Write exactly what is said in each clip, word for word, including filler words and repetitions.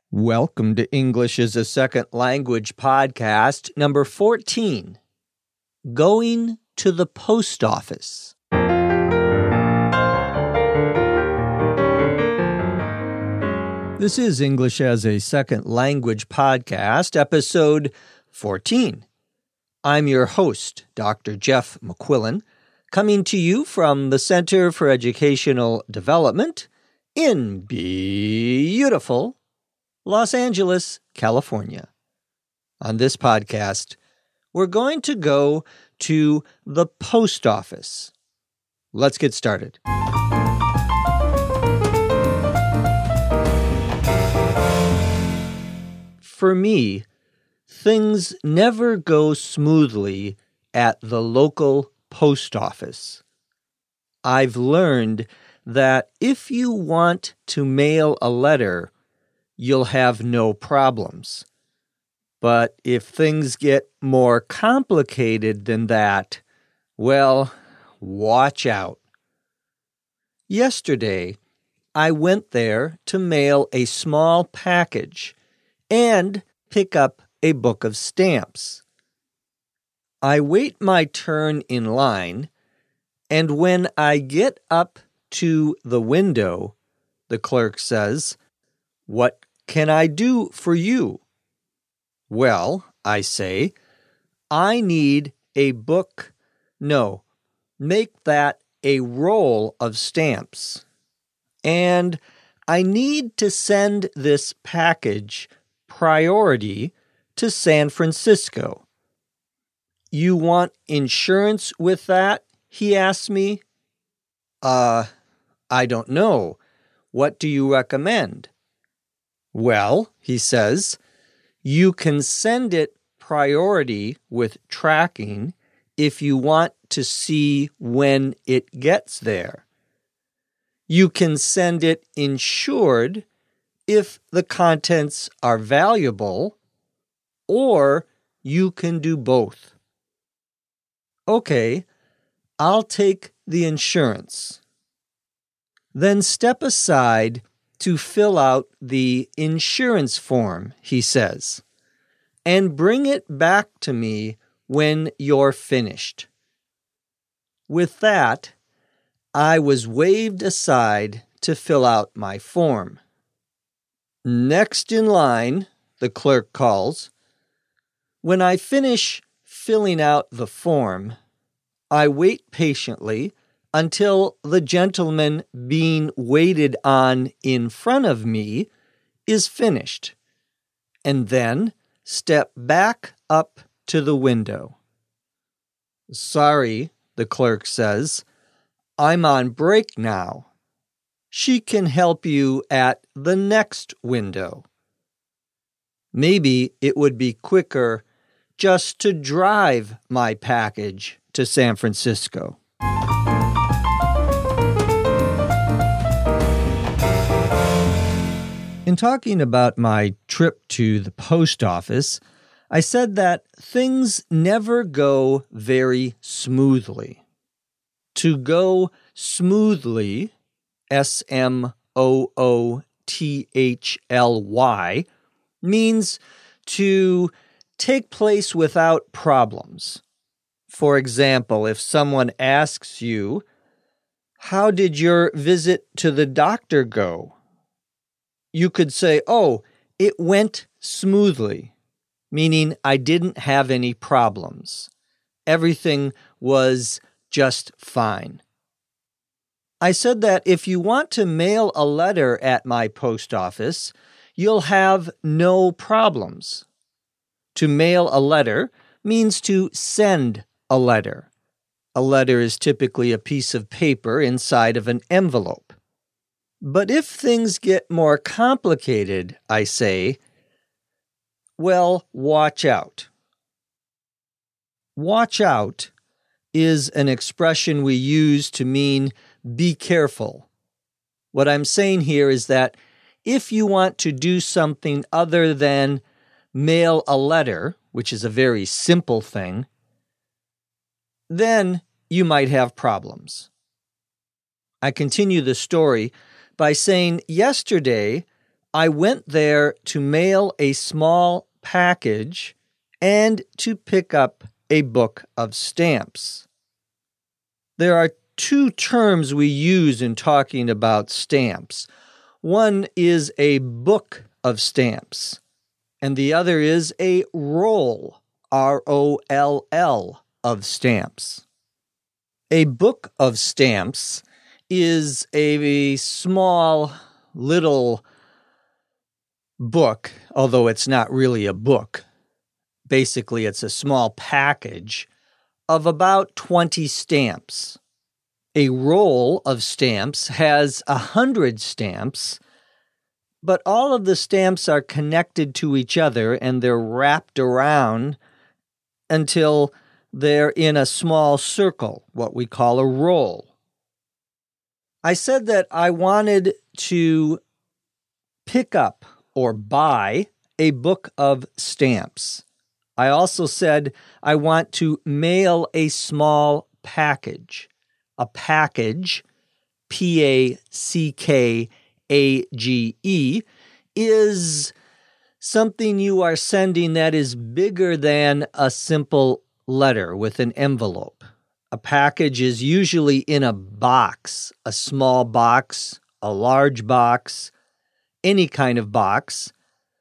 Welcome to English as a Second Language podcast, number fourteen, Going to the Post Office. This is English as a Second Language podcast, episode fourteen. I'm your host, Doctor Jeff McQuillan, coming to you from the Center for Educational Development in beautiful Los Angeles, California. On this podcast, we're going to go to the post office. Let's get started. For me, things never go smoothly at the local post office. I've learned that if you want to mail a letter, you'll have no problems. But if things get more complicated than that, well, watch out. Yesterday, I went there to mail a small package and pick up a book of stamps. I wait my turn in line, and when I get up to the window, the clerk says, "What can I do for you?" Well, I say, I need a book. No, make that a roll of stamps. And I need to send this package priority to San Francisco. You want insurance with that? He asked me. Uh, I don't know. What do you recommend? Well, he says, you can send it priority with tracking if you want to see when it gets there. You can send it insured if the contents are valuable, or you can do both. Okay, I'll take the insurance. Then step aside to fill out the insurance form, he says, and bring it back to me when you're finished. With that, I was waved aside to fill out my form. Next in line, the clerk calls. When I finish filling out the form, I wait patiently until the gentleman being waited on in front of me is finished, and then step back up to the window. Sorry, the clerk says, I'm on break now. She can help you at the next window. Maybe it would be quicker just to drive my package to San Francisco. In talking about my trip to the post office, I said that things never go very smoothly. To go smoothly, S M O O T H L Y, means to take place without problems. For example, if someone asks you, "How did your visit to the doctor go?" you could say, "Oh, it went smoothly," meaning I didn't have any problems. Everything was just fine. I said that if you want to mail a letter at my post office, you'll have no problems. To mail a letter means to send a letter. A letter is typically a piece of paper inside of an envelope. But if things get more complicated, I say, well, watch out. Watch out is an expression we use to mean be careful. What I'm saying here is that if you want to do something other than mail a letter, which is a very simple thing, then you might have problems. I continue the story by saying, yesterday I went there to mail a small package and to pick up a book of stamps. There are two terms we use in talking about stamps. One is a book of stamps, and the other is a roll, R O L L, of stamps. A book of stamps is a small little book, although it's not really a book. Basically, it's a small package of about twenty stamps. A roll of stamps has a hundred stamps, but all of the stamps are connected to each other and they're wrapped around until they're in a small circle, what we call a roll. I said that I wanted to pick up or buy a book of stamps. I also said I want to mail a small package. A package, P A C K A G E, is something you are sending that is bigger than a simple letter with an envelope. A package is usually in a box, a small box, a large box, any kind of box.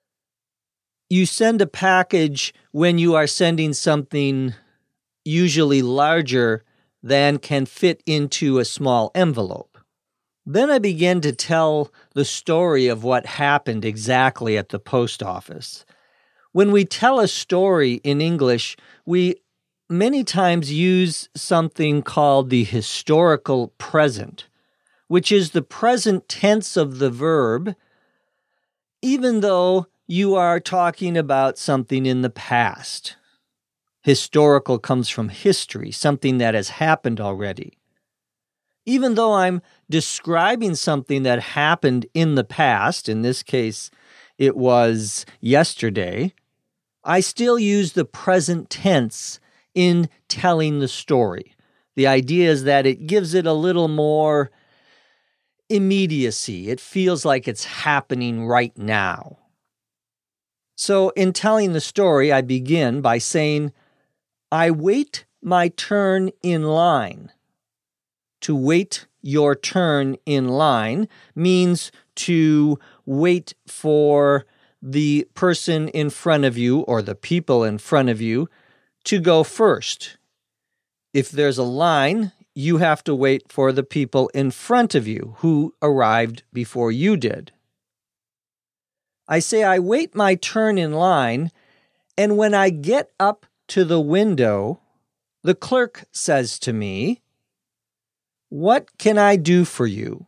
You send a package when you are sending something usually larger than can fit into a small envelope. Then I began to tell the story of what happened exactly at the post office. When we tell a story in English, we many times use something called the historical present, which is the present tense of the verb, even though you are talking about something in the past. Historical comes from history, something that has happened already. Even though I'm describing something that happened in the past, in this case, it was yesterday, I still use the present tense in telling the story. The idea is that it gives it a little more immediacy. It feels like it's happening right now. So in telling the story, I begin by saying, I wait my turn in line. To wait your turn in line means to wait for the person in front of you or the people in front of you to go first. If there's a line, you have to wait for the people in front of you who arrived before you did. I say I wait my turn in line, and when I get up to the window, the clerk says to me, "What can I do for you?"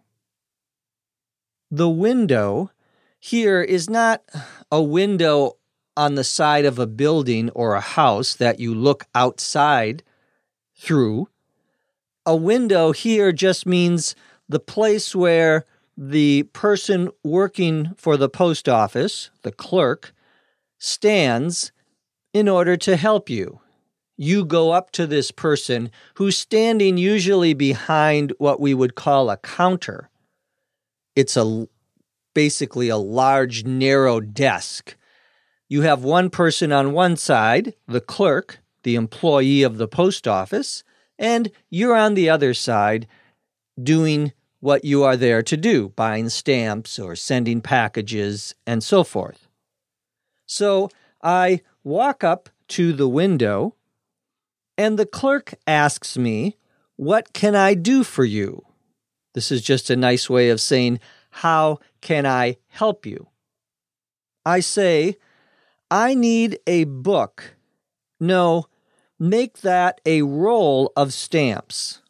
The window here is not a window on the side of a building or a house that you look outside through. A window here just means the place where the person working for the post office, the clerk, stands in order to help you. You go up to this person who's standing usually behind what we would call a counter. It's a basically a large, narrow desk. You have one person on one side, the clerk, the employee of the post office, and you're on the other side doing what you are there to do, buying stamps or sending packages and so forth. So I walk up to the window, and the clerk asks me, "What can I do for you?" This is just a nice way of saying, "How can I help you?" I say, "I need a book." No, make that a roll of stamps.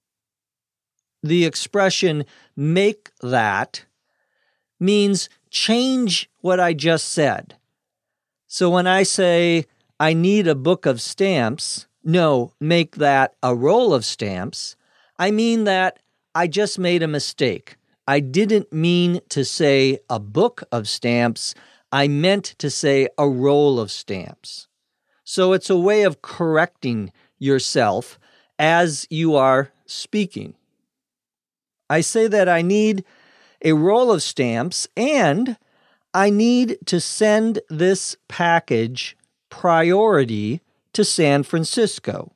The expression "make that" means change what I just said. So when I say, "I need a book of stamps," no, make that a roll of stamps, I mean that I just made a mistake. I didn't mean to say a book of stamps. I meant to say a roll of stamps. So it's a way of correcting yourself as you are speaking. I say that I need a roll of stamps, and I need to send this package priority to San Francisco.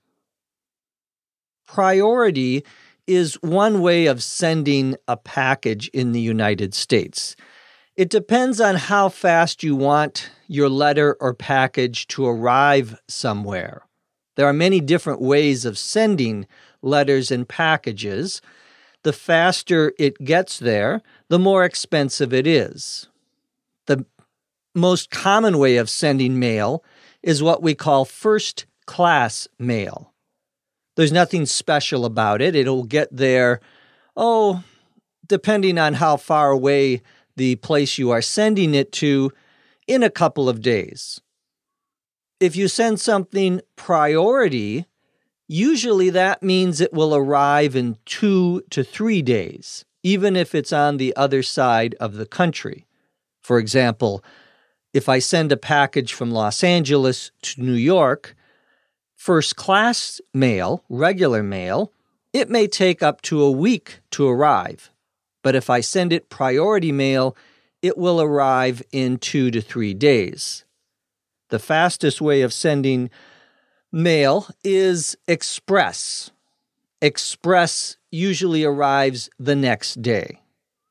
Priority is one way of sending a package in the United States. It depends on how fast you want your letter or package to arrive somewhere. There are many different ways of sending letters and packages. The faster it gets there, the more expensive it is. The most common way of sending mail is what we call first-class mail. There's nothing special about it. It'll get there, oh, depending on how far away the place you are sending it to, in a couple of days. If you send something priority, usually that means it will arrive in two to three days, even if it's on the other side of the country. For example, if I send a package from Los Angeles to New York, first-class mail, regular mail, it may take up to a week to arrive. But if I send it priority mail, it will arrive in two to three days. The fastest way of sending mail is express. Express usually arrives the next day.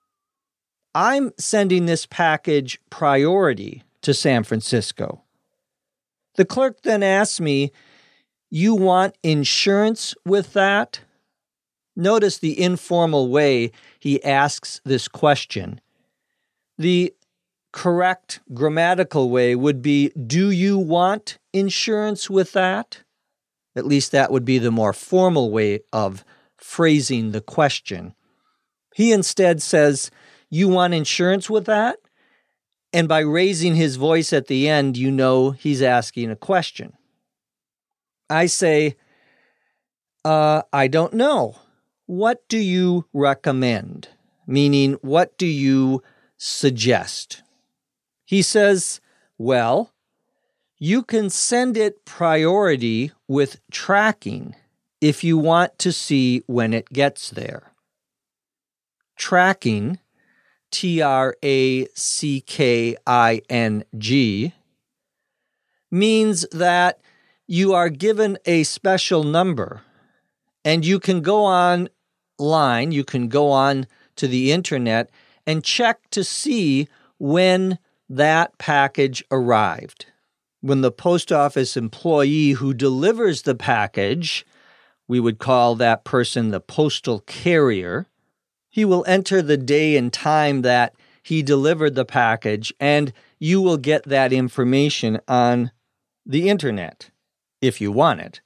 I'm sending this package priority to San Francisco. The clerk then asks me, "You want insurance with that?" Notice the informal way he asks this question. The correct grammatical way would be, "Do you want insurance with that?" At least that would be the more formal way of phrasing the question. He instead says, "You want insurance with that?" And by raising his voice at the end, you know he's asking a question. I say, uh, I don't know. What do you recommend? Meaning, what do you suggest? He says, well, you can send it priority with tracking if you want to see when it gets there. Tracking, T R A C K I N G, means that you are given a special number and you can go online, you can go on to the internet and check to see when that package arrived. When the post office employee who delivers the package, we would call that person the postal carrier, he will enter the day and time that he delivered the package, and you will get that information on the internet, if you want it.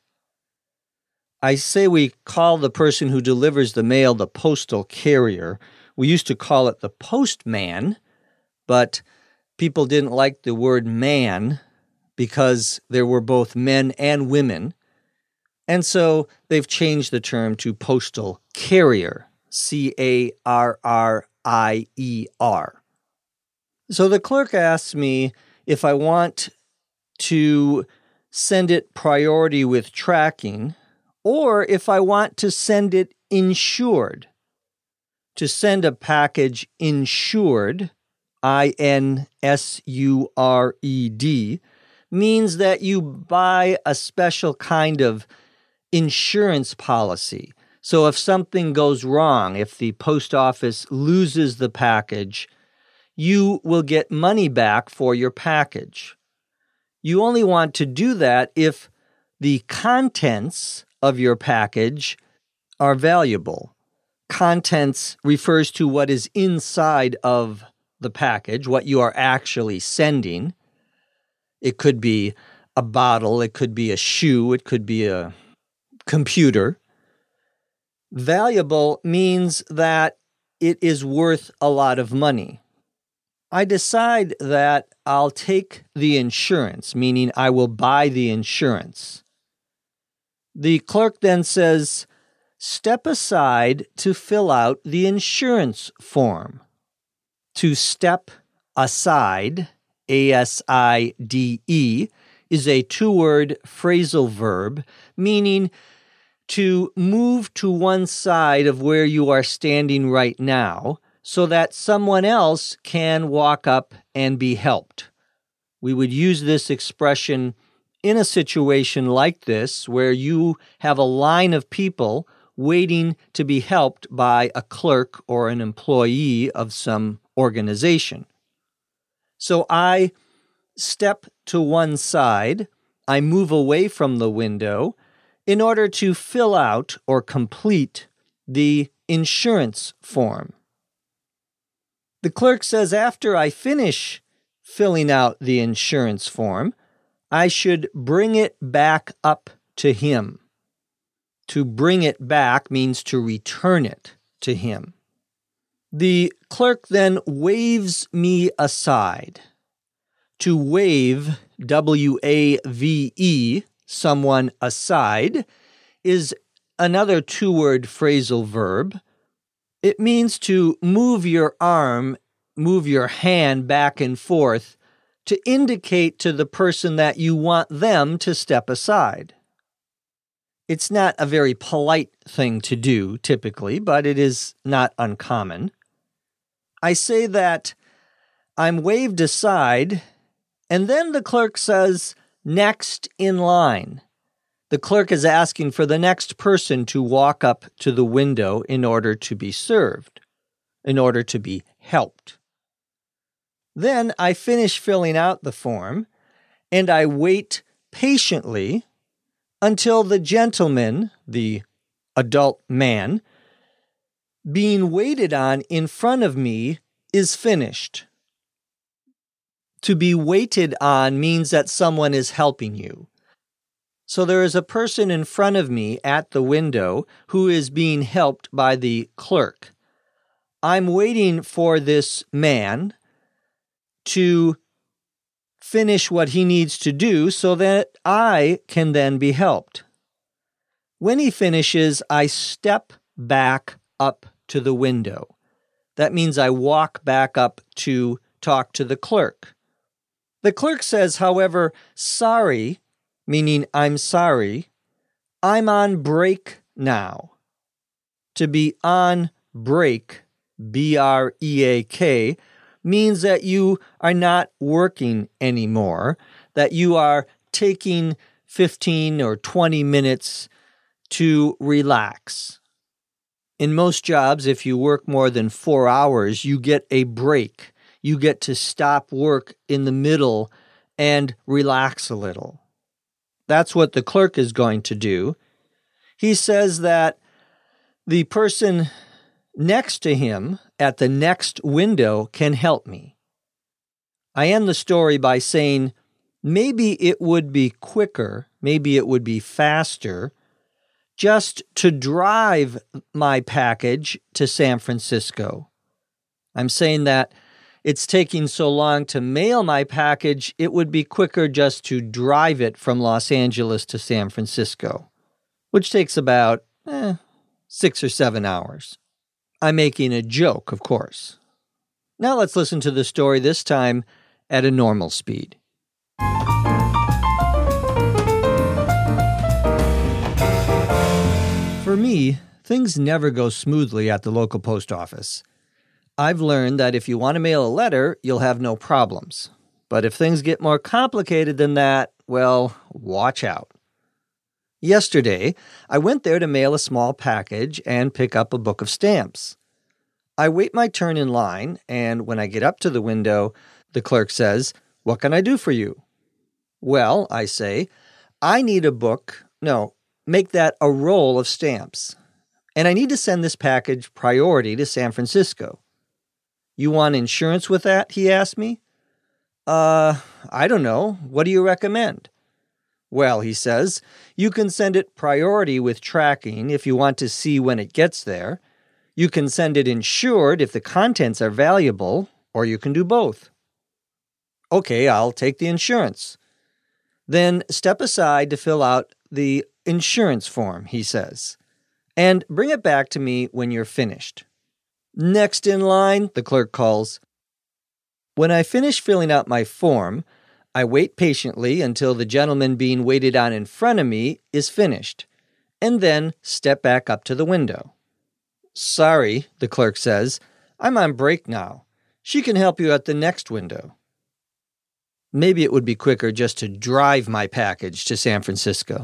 I say we call the person who delivers the mail the postal carrier. We used to call it the postman, but people didn't like the word man because there were both men and women, and so they've changed the term to postal carrier, C A R R I E R. So the clerk asks me if I want to send it priority with tracking, or if I want to send it insured. To send a package insured, I N S U R E D, means that you buy a special kind of insurance policy. So if something goes wrong, if the post office loses the package, you will get money back for your package. You only want to do that if the contents of your package are valuable. Contents refers to what is inside of the package, what you are actually sending. It could be a bottle, it could be a shoe, it could be a computer. Valuable means that it is worth a lot of money. I decide that I'll take the insurance, meaning I will buy the insurance. The clerk then says, step aside to fill out the insurance form. To step aside, A S I D E, is a two-word phrasal verb, meaning to move to one side of where you are standing right now so that someone else can walk up and be helped. We would use this expression in a situation like this where you have a line of people waiting to be helped by a clerk or an employee of some organization. So I step to one side, I move away from the window in order to fill out or complete the insurance form. The clerk says after I finish filling out the insurance form, I should bring it back up to him. To bring it back means to return it to him. The clerk then waves me aside. To wave, W A V E, someone aside, is another two-word phrasal verb. It means to move your arm, move your hand back and forth to indicate to the person that you want them to step aside. It's not a very polite thing to do, typically, but it is not uncommon. I say that I'm waved aside, and then the clerk says, "Next in line." The clerk is asking for the next person to walk up to the window in order to be served, in order to be helped. Then I finish filling out the form, and I wait patiently until the gentleman, the adult man, being waited on in front of me is finished. To be waited on means that someone is helping you. So there is a person in front of me at the window who is being helped by the clerk. I'm waiting for this man to finish what he needs to do so that I can then be helped. When he finishes, I step back up to the window. That means I walk back up to talk to the clerk. The clerk says, however, "Sorry," meaning I'm sorry, "I'm on break now." To be on break, B R E A K, means that you are not working anymore, that you are taking fifteen or twenty minutes to relax. In most jobs, if you work more than four hours, you get a break. You get to stop work in the middle and relax a little. That's what the clerk is going to do. He says that the person next to him at the next window can help me. I end the story by saying, maybe it would be quicker, maybe it would be faster, just to drive my package to San Francisco. I'm saying that it's taking so long to mail my package, it would be quicker just to drive it from Los Angeles to San Francisco, which takes about eh, six or seven hours. I'm making a joke, of course. Now let's listen to the story, this time at a normal speed. For me, things never go smoothly at the local post office. I've learned that if you want to mail a letter, you'll have no problems. But if things get more complicated than that, well, watch out. Yesterday, I went there to mail a small package and pick up a book of stamps. I wait my turn in line, and when I get up to the window, the clerk says, "What can I do for you?" "Well," I say, "I need a book, no, make that a roll of stamps. And I need to send this package priority to San Francisco." "You want insurance with that?" he asked me. Uh, I don't know. What do you recommend?" "Well," he says, "you can send it priority with tracking if you want to see when it gets there. You can send it insured if the contents are valuable, or you can do both." "Okay, I'll take the insurance." "Then step aside to fill out the insurance form," he says, "and bring it back to me when you're finished." "Next in line," the clerk calls. When I finish filling out my form, I wait patiently until the gentleman being waited on in front of me is finished, and then step back up to the window. "Sorry," the clerk says, I'm on break now. She can help you at the next window. Maybe it would be quicker just to drive my package to San Francisco.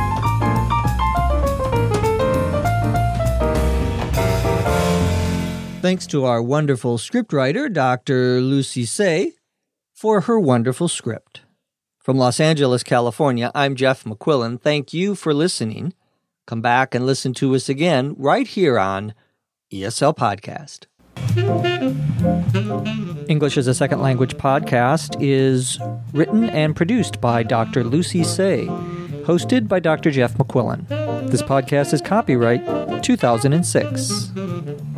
Thanks to our wonderful scriptwriter, Doctor Lucy Tse, for her wonderful script. From Los Angeles, California, I'm Jeff McQuillan. Thank you for listening. Come back and listen to us again right here on E S L Podcast. English as a Second Language podcast is written and produced by Doctor Lucy Tse, hosted by Doctor Jeff McQuillan. This podcast is copyright two thousand six.